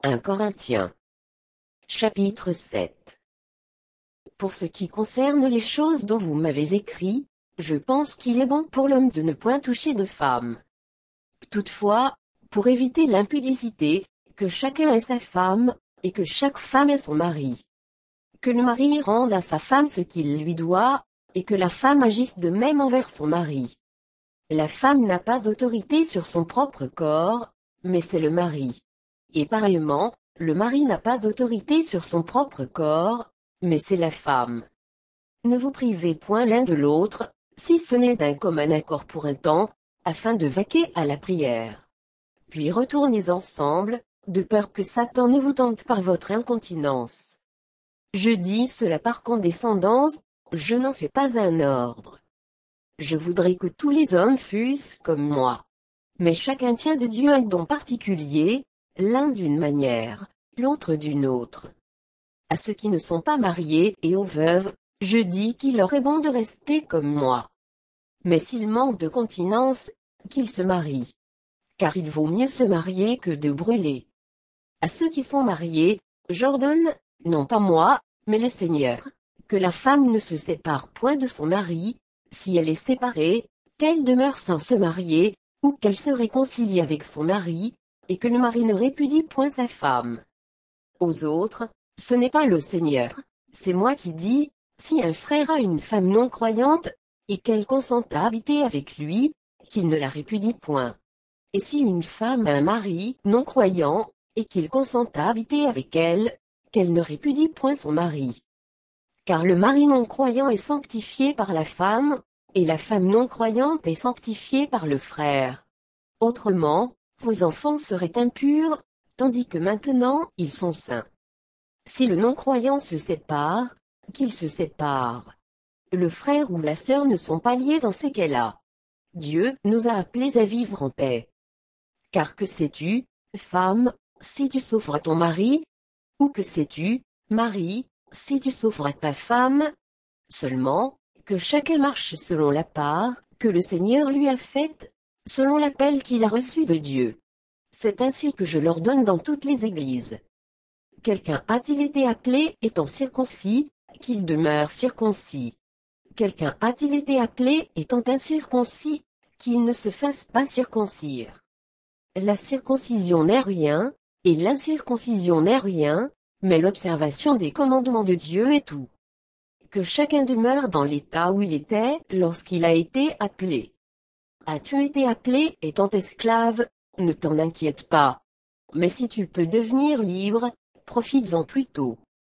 1 Corinthiens. Chapitre 7. Pour ce qui concerne les choses dont vous m'avez écrit, je pense qu'il est bon pour l'homme de ne point toucher de femme. Toutefois, pour éviter l'impudicité, que chacun ait sa femme, et que chaque femme ait son mari. Que le mari rende à sa femme ce qu'il lui doit, et que la femme agisse de même envers son mari. La femme n'a pas autorité sur son propre corps, mais c'est le mari. Et pareillement, le mari n'a pas autorité sur son propre corps, mais c'est la femme. Ne vous privez point l'un de l'autre, si ce n'est d'un commun accord pour un temps, afin de vaquer à la prière. Puis retournez ensemble, de peur que Satan ne vous tente par votre incontinence. Je dis cela par condescendance, je n'en fais pas un ordre. Je voudrais que tous les hommes fussent comme moi. Mais chacun tient de Dieu un don particulier, l'un d'une manière, l'autre d'une autre. À ceux qui ne sont pas mariés et aux veuves, je dis qu'il leur est bon de rester comme moi. Mais s'ils manquent de continence, qu'ils se marient. Car il vaut mieux se marier que de brûler. À ceux qui sont mariés, j'ordonne, non pas moi, mais le Seigneur, que la femme ne se sépare point de son mari, si elle est séparée, qu'elle demeure sans se marier, ou qu'elle se réconcilie avec son mari, et que le mari ne répudie point sa femme. Aux autres, ce n'est pas le Seigneur, c'est moi qui dis, si un frère a une femme non croyante, et qu'elle consente à habiter avec lui, qu'il ne la répudie point. Et si une femme a un mari non croyant, et qu'il consente à habiter avec elle, qu'elle ne répudie point son mari. Car le mari non croyant est sanctifié par la femme, et la femme non croyante est sanctifiée par le frère. Autrement, vos enfants seraient impurs, tandis que maintenant ils sont saints. Si le non-croyant se sépare, qu'il se sépare. Le frère ou la sœur ne sont pas liés dans ces cas-là. Dieu nous a appelés à vivre en paix. Car que sais-tu, femme, si tu souffres à ton mari? Ou que sais-tu, mari, si tu souffres à ta femme? Seulement, que chacun marche selon la part que le Seigneur lui a faite, selon l'appel qu'il a reçu de Dieu. C'est ainsi que je l'ordonne dans toutes les églises. Quelqu'un a-t-il été appelé étant circoncis, qu'il demeure circoncis? Quelqu'un a-t-il été appelé étant incirconcis, qu'il ne se fasse pas circoncire? La circoncision n'est rien, et l'incirconcision n'est rien, mais l'observation des commandements de Dieu est tout. Que chacun demeure dans l'état où il était lorsqu'il a été appelé. As-tu été appelé étant esclave? Ne t'en inquiète pas. Mais si tu peux devenir libre, profites-en plutôt.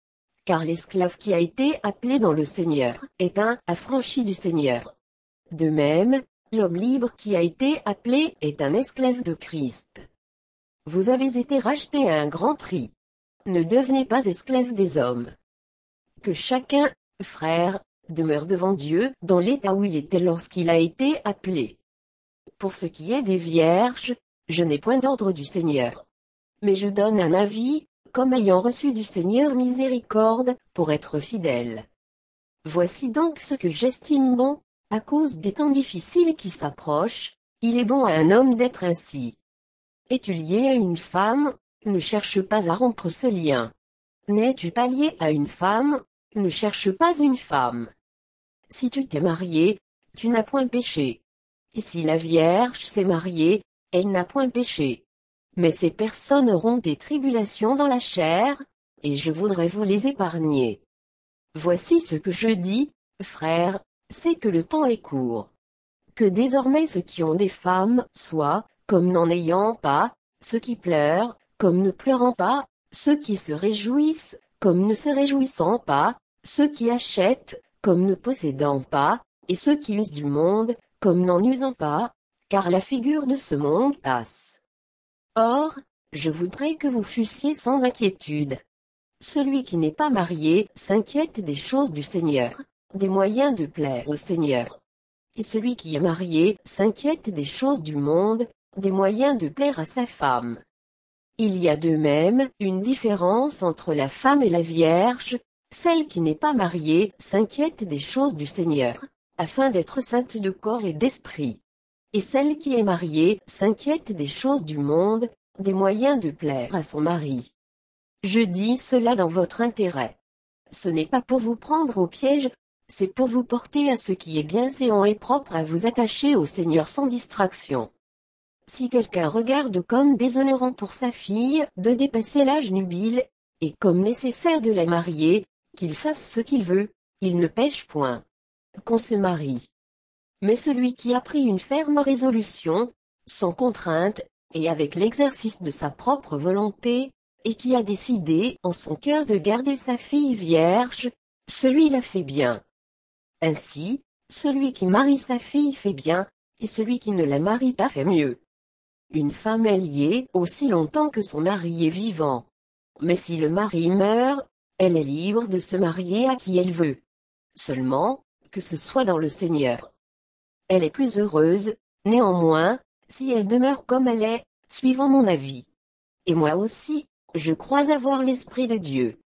Car l'esclave qui a été appelé dans le Seigneur est un affranchi du Seigneur. De même, l'homme libre qui a été appelé est un esclave de Christ. Vous avez été rachetés à un grand prix. Ne devenez pas esclaves des hommes. Que chacun, frère, demeure devant Dieu dans l'état où il était lorsqu'il a été appelé. Pour ce qui est des vierges, je n'ai point d'ordre du Seigneur. Mais je donne un avis, comme ayant reçu du Seigneur miséricorde, pour être fidèle. Voici donc ce que j'estime bon, à cause des temps difficiles qui s'approchent, il est bon à un homme d'être ainsi. Es-tu lié à une femme? Ne cherche pas à rompre ce lien. N'es-tu pas lié à une femme? Ne cherche pas une femme. Si tu t'es marié, tu n'as point péché. Et si la Vierge s'est mariée, elle n'a point péché. Mais ces personnes auront des tribulations dans la chair, et je voudrais vous les épargner. Voici ce que je dis, frères, c'est que le temps est court. Que désormais ceux qui ont des femmes soient, comme n'en ayant pas, ceux qui pleurent, comme ne pleurant pas, ceux qui se réjouissent, comme ne se réjouissant pas, ceux qui achètent, comme ne possédant pas, et ceux qui usent du monde, comme n'en usant pas, car la figure de ce monde passe. Or, je voudrais que vous fussiez sans inquiétude. Celui qui n'est pas marié s'inquiète des choses du Seigneur, des moyens de plaire au Seigneur. Et celui qui est marié s'inquiète des choses du monde, des moyens de plaire à sa femme. Il y a de même une différence entre la femme et la Vierge. Celle qui n'est pas mariée s'inquiète des choses du Seigneur, afin d'être sainte de corps et d'esprit. Et celle qui est mariée s'inquiète des choses du monde, des moyens de plaire à son mari. Je dis cela dans votre intérêt. Ce n'est pas pour vous prendre au piège, c'est pour vous porter à ce qui est bienséant et propre à vous attacher au Seigneur sans distraction. Si quelqu'un regarde comme déshonorant pour sa fille de dépasser l'âge nubile, et comme nécessaire de la marier, qu'il fasse ce qu'il veut, il ne pêche point. Qu'on se marie. Mais celui qui a pris une ferme résolution, sans contrainte, et avec l'exercice de sa propre volonté, et qui a décidé en son cœur de garder sa fille vierge, celui-là fait bien. Ainsi, celui qui marie sa fille fait bien, et celui qui ne la marie pas fait mieux. Une femme est liée aussi longtemps que son mari est vivant. Mais si le mari meurt, elle est libre de se marier à qui elle veut. Seulement, que ce soit dans le Seigneur. Elle est plus heureuse, néanmoins, si elle demeure comme elle est, suivant mon avis. Et moi aussi, je crois avoir l'Esprit de Dieu.